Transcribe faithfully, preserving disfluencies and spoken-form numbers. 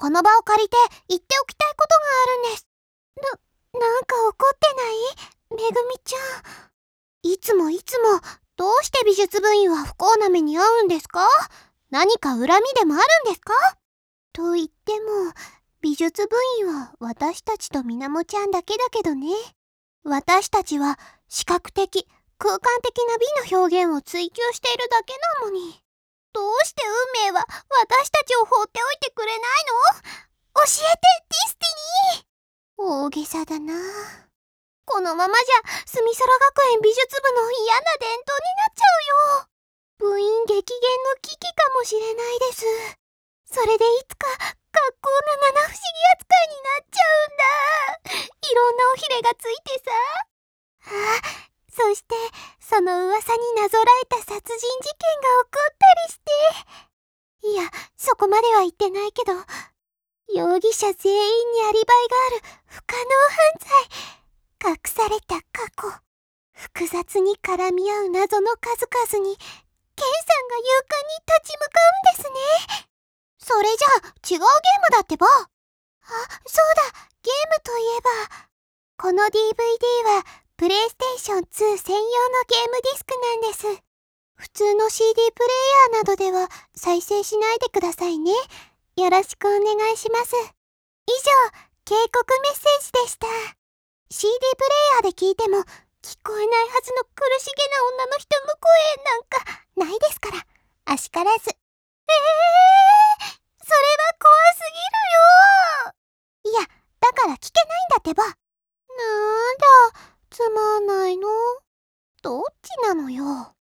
この場を借りて言っておきたいことがあるんです。な、なんか怒ってない？めぐみちゃん。いつもいつも、どうして美術部員は不幸な目に遭うんですか？何か恨みでもあるんですか？と言っても、美術部員は私たちとみなもちゃんだけだけどね。私たちは視覚的、空間的な美の表現を追求しているだけなのに。どうして運命は私たちを放っておいてくれないの？教えて、ディスティニー。大げさだな。このままじゃ、すみそら学園美術部の嫌な伝統になっちゃうよ。部員激減の危機かもしれないです。それでいつか学校の七不思議扱いになっちゃうんだ。いろんなおひれがついてさ。あ、そしてその噂になぞらえた殺人事件が起こったりして。いや、そこまでは言ってないけど、容疑者全員にアリバイがある不可能犯罪、隠された過去、複雑に絡み合う謎の数々に、ケンさんが勇敢に立ち向かうんですね。それじゃあ違うゲームだってば。あ、そうだ、ゲームといえば、この ディーブイディー はプレイステーションツー専用のゲームディスクなんです。普通の シーディー プレイヤーなどでは再生しないでくださいね。よろしくお願いします。以上、警告メッセージでした。シーディー プレイヤーで聞いても聞こえないはずの苦しげな女の人の声なんかないですから、あしからず。えー、それは怖すぎるよ。いや、だから聞けないんだってば。なんだ、つまんないの。どっちなのよ。